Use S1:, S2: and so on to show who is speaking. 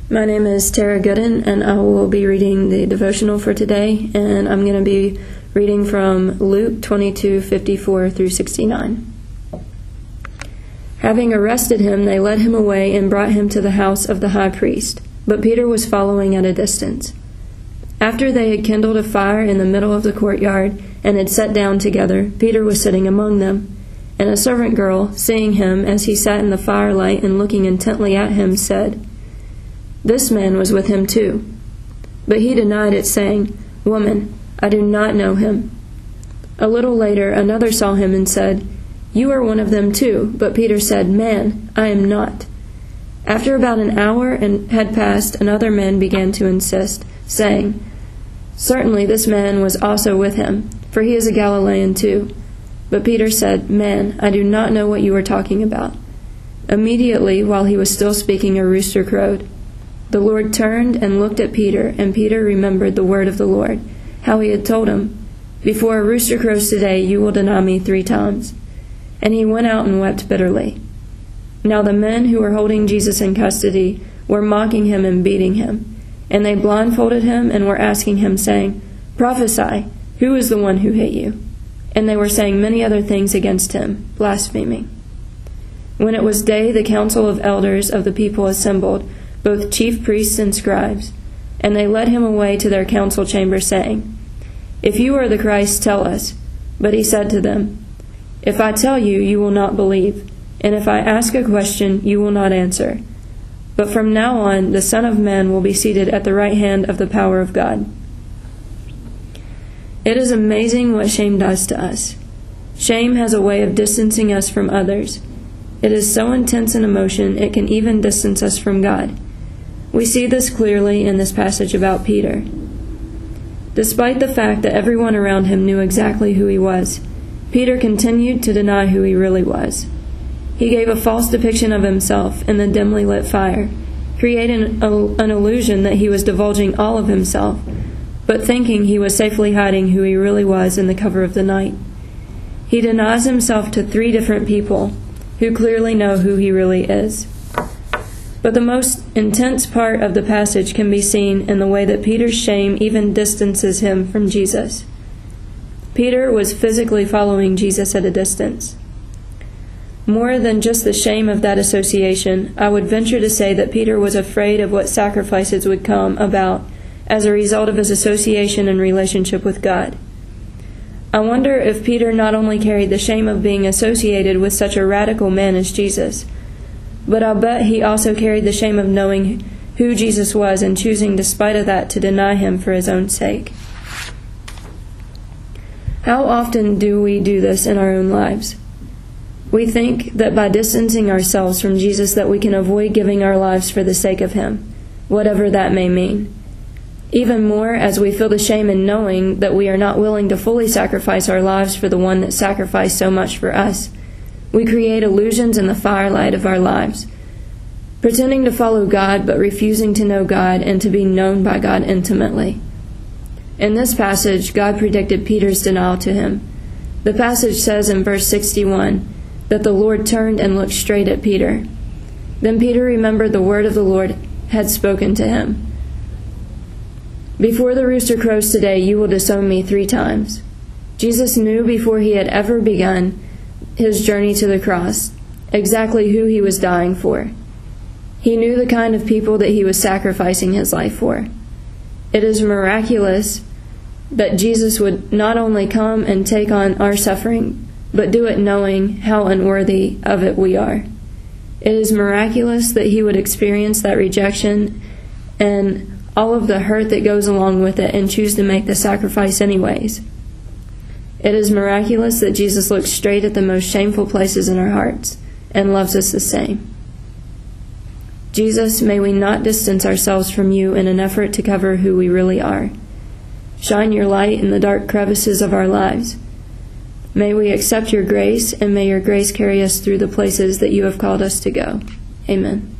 S1: My name is Tara Gooden, and I will be reading the devotional for today, and I'm going to be reading from Luke 22:54 through 69. Having arrested him, they led him away and brought him to the house of the high priest, but Peter was following at a distance. After they had kindled a fire in the middle of the courtyard and had sat down together, Peter was sitting among them. And a servant girl, seeing him as he sat in the firelight and looking intently at him, said, "This man was with him too." But he denied it, saying, "Woman, I do not know him." A little later another saw him and said, "You are one of them too." But Peter said, "Man, I am not." After about an hour had passed, another man began to insist, saying, "Certainly this man was also with him, for he is a Galilean too." But Peter said, "Man, I do not know what you are talking about." Immediately, while he was still speaking, a rooster crowed. The Lord turned and looked at Peter, and Peter remembered the word of the Lord, how he had told him, "Before a rooster crows today, you will deny me 3 times." And he went out and wept bitterly. Now the men who were holding Jesus in custody were mocking him and beating him. And they blindfolded him and were asking him, saying, "Prophesy, who is the one who hit you?" And they were saying many other things against him, blaspheming. When it was day, the council of elders of the people assembled, both chief priests and scribes. And they led him away to their council chamber, saying, "If you are the Christ, tell us." But he said to them, "If I tell you, you will not believe, and if I ask a question, you will not answer. But from now on, the Son of Man will be seated at the right hand of the power of God." It is amazing what shame does to us. Shame has a way of distancing us from others. It is so intense an emotion, it can even distance us from God. We see this clearly in this passage about Peter. Despite the fact that everyone around him knew exactly who he was, Peter continued to deny who he really was. He gave a false depiction of himself in the dimly lit fire, creating an illusion that he was divulging all of himself, but thinking he was safely hiding who he really was in the cover of the night. He denies himself to 3 different people who clearly know who he really is. But the most intense part of the passage can be seen in the way that Peter's shame even distances him from Jesus. Peter was physically following Jesus at a distance. More than just the shame of that association, I would venture to say that Peter was afraid of what sacrifices would come about as a result of his association and relationship with God. I wonder if Peter not only carried the shame of being associated with such a radical man as Jesus, but I'll bet he also carried the shame of knowing who Jesus was and choosing, despite of that, to deny him for his own sake. How often do we do this in our own lives? We think that by distancing ourselves from Jesus that we can avoid giving our lives for the sake of him, whatever that may mean. Even more, as we feel the shame in knowing that we are not willing to fully sacrifice our lives for the one that sacrificed so much for us, we create illusions in the firelight of our lives, pretending to follow God but refusing to know God and to be known by God intimately. In this passage, God predicted Peter's denial to him. The passage says in verse 61 that the Lord turned and looked straight at Peter. Then Peter remembered the word of the Lord had spoken to him. "Before the rooster crows today, you will disown me 3 times. Jesus knew before he had ever begun his journey to the cross exactly who he was dying for. He knew the kind of people that he was sacrificing his life for. It is miraculous that Jesus would not only come and take on our suffering, but do it knowing how unworthy of it we are. It is miraculous that he would experience that rejection and all of the hurt that goes along with it and choose to make the sacrifice anyways. It is miraculous that Jesus looks straight at the most shameful places in our hearts and loves us the same. Jesus, may we not distance ourselves from you in an effort to cover who we really are. Shine your light in the dark crevices of our lives. May we accept your grace, and may your grace carry us through the places that you have called us to go. Amen.